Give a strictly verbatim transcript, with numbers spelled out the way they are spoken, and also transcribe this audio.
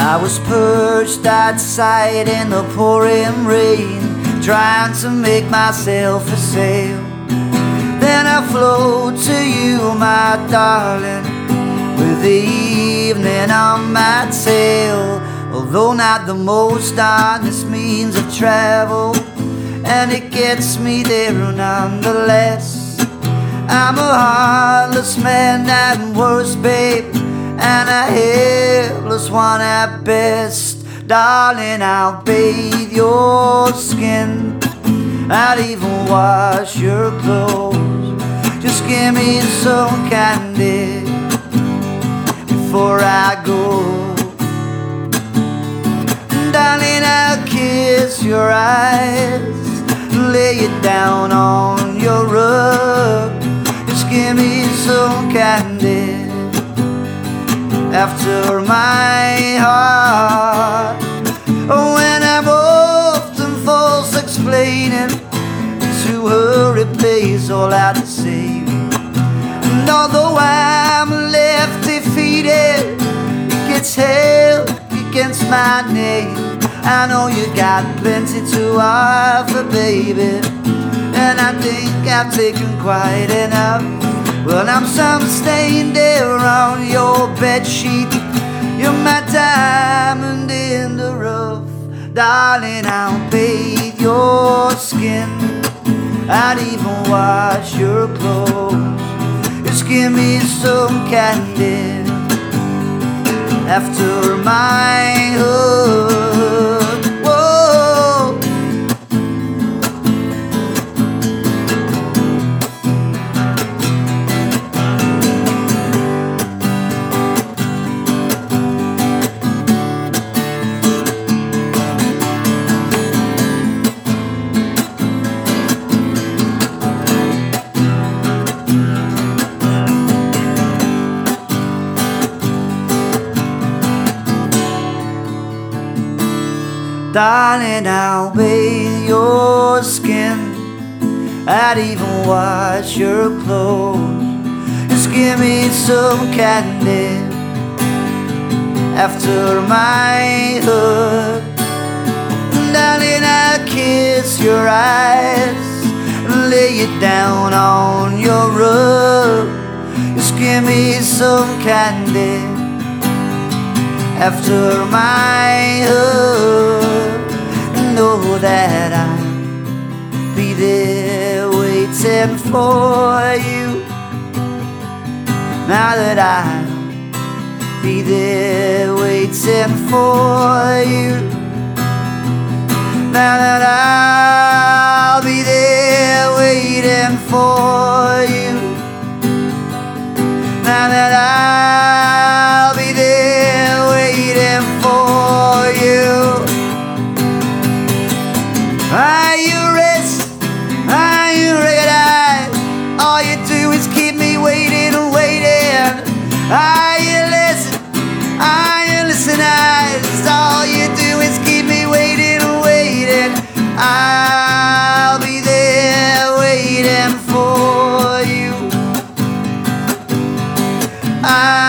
I was perched outside in the pouring rain, trying to make myself a sail. Then I float to you, my darling, with the evening on my tail. Although not the most honest means of travel, and it gets me there nonetheless. I'm a heartless man at worst, babe, and a helpless one at best. Darling, I'll bathe your skin, I'll even wash your clothes. Just give me some candy before I go. Darling, I'll kiss your eyes, lay it down on your rug. Just give me some candy after my heart. Oh, and I'm often false explaining to her replace all I to say. And although I'm left defeated, it gets held against my name. I know you got plenty to offer, baby, and I think I've taken quite enough. Well, I'm some stain there on your bedsheet. You're my diamond in the rough. Darling, I'll bathe your skin, I'd even wash your clothes. Just give me some candy after my hug. Whoa. Darling, I'll bathe your skin, I'd even wash your clothes. Just give me some candy after my hug. Darling, I'll kiss your eyes, lay it down on your rug. Just give me some candy after my hug. Know that I'll be there waiting for you. Now that I'll be there waiting for you. Now that I'll be there waiting for you. Now that I'll be there waiting for you. Are you rest? Are you recognized? All you do is keep me waiting and waiting. Are you listen? Are you listening? All you do is keep me waiting and waiting. I'll be there waiting for you. I